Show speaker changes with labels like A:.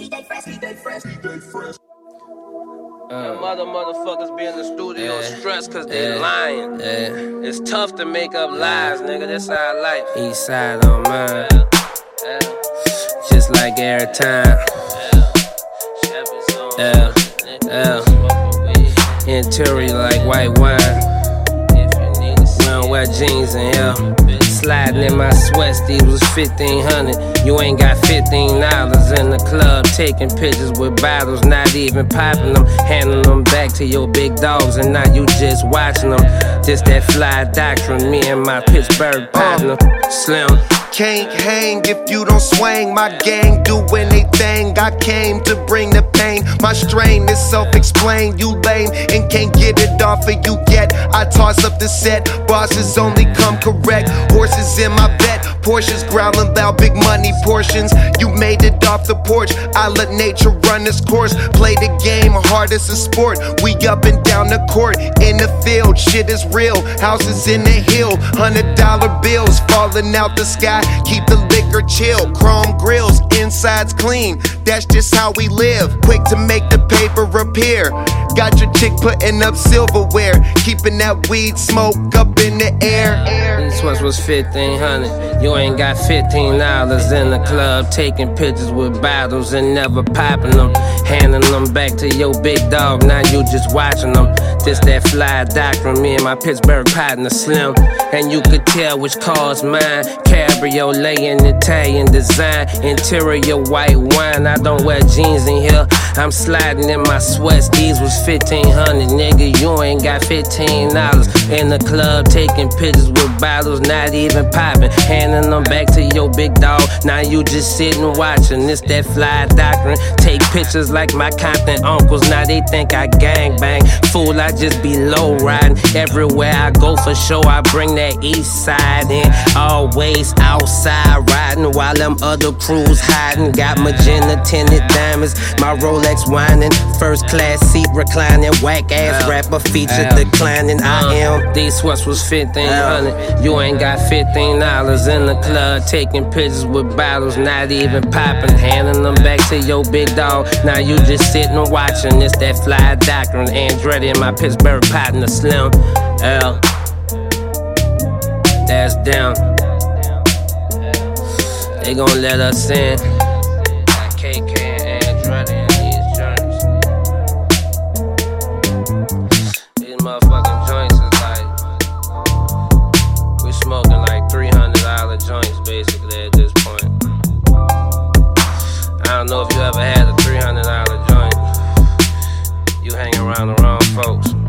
A: Motherfuckers be in the studio stressed cause they lying. It's tough to make up lies, nigga. That's our life. East side on mine. Just like every time. Interior like white wine. We don't wear jeans in here. Sliding in my sweat, Steve was 1500. You ain't got $15 in the club, taking pictures with bottles, not even popping them, handing them back to your big dogs, and now you just watching them. Just that fly doctrine, me and my Pittsburgh partner, Slim.
B: Can't hang if you don't swing. My gang do anything. I came to bring the pain. My strain is self-explained. You lame and can't get it off of you yet. I toss up the set. Bosses only come correct. Horses in my vet. Porsches growling loud. Big money portions. You made it off the porch. I let nature run its course. Play the game hard as a sport. We up and down the court. In the field. Shit is real. Houses in the hill. $100 bills falling out the sky. Keep the liquor chill, chrome grills, insides clean. That's just how we live. Quick to make the paper appear. Got your chick putting up silverware, keeping that weed smoke up in the air.
A: This was 1500. You ain't got $15 in the club, taking pictures with bottles and never popping them, handing them back to your big dog. Now you just watching them. This that fly doctrine, me and my Pittsburgh partner Slim. And you could tell which car's mine. Cabriolet in Italian design, interior white wine. I don't wear jeans in here. I'm sliding in my sweats. These was 1500, nigga. You ain't got $15 in the club, taking pictures with bottles, not even popping, handing them back to your big dog. Now you just sitting watching. This that fly doctrine. Take pictures like my Compton uncles. Now they think I gangbang. Fool, I just be low riding. Everywhere I go for show, I bring that east side in. Always outside riding while them other crews hiding. Got magenta tinted diamonds, my Rolex whining. First class seat reclining, whack ass rapper feature declining. I am. These sweats was 1500. You ain't got $15 in the club, taking pictures with bottles, not even popping, handing them back to your big dog. Now you just sitting and watching. It's that fly doctrine. Andretti and my Pittsburgh partner Slim. L. That's down. They gon' let us in. Got KK and Andretti in these joints. These motherfucking joints is like, we smoking like $300 joints basically at this point. I don't know if you ever had a $300 joint. You hang around the wrong folks.